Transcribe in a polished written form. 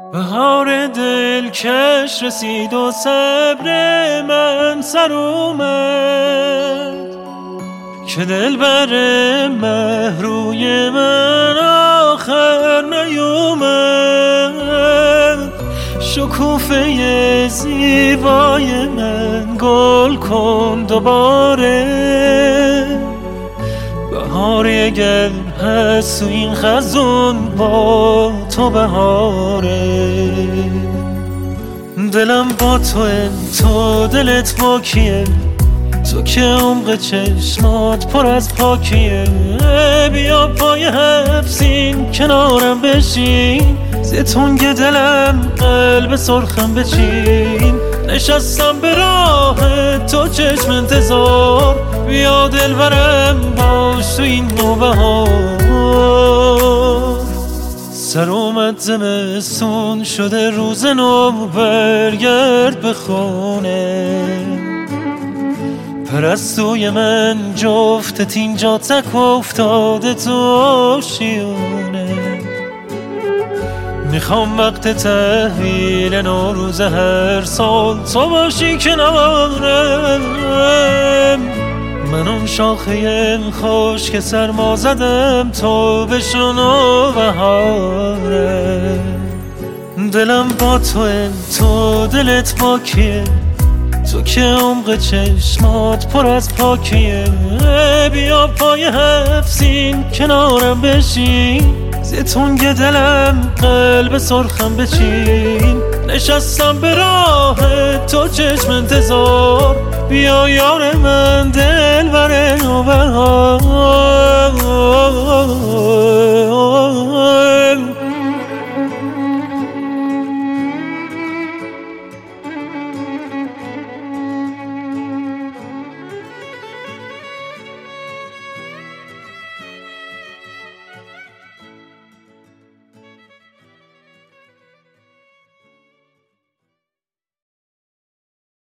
بهار دلکش رسید و صبر من سر اومد که دلبر مهروی من آخر نیومد. شکوفه زیبای من گل کن دوباره، بهاری اگر هست تو این خزون با تو بهاره. دلم با تو دلت با کیه؟ تو که عمق چشمات پر از پاکیه. بیا پای حفظین کنارم بشین، زتونگ دلم قلب سرخم بچین. نشستم به راه تو چشم انتظار، بیا دلبرم باش تو این نوبهار. سر اومد زمستون شده روز نو، برگرد به خونه. پرستوی من جفتت اینجا تک افتاده تو آشیونه. میخوام وقت تحویل نوروز هر سال تو باشی کنارم. من اون شاخه خوش که سرما زدم تو بشنو بهاره. دلم با تو دلت با کیه؟ تو که عمق چشمات پر از پاکیه. بیا پای حفظین کنارم بشین، زتونگ دلم قلب سرخم بچین. نشستم به راه تو چشم انتظار، بیا یار من دلبر نوبهار.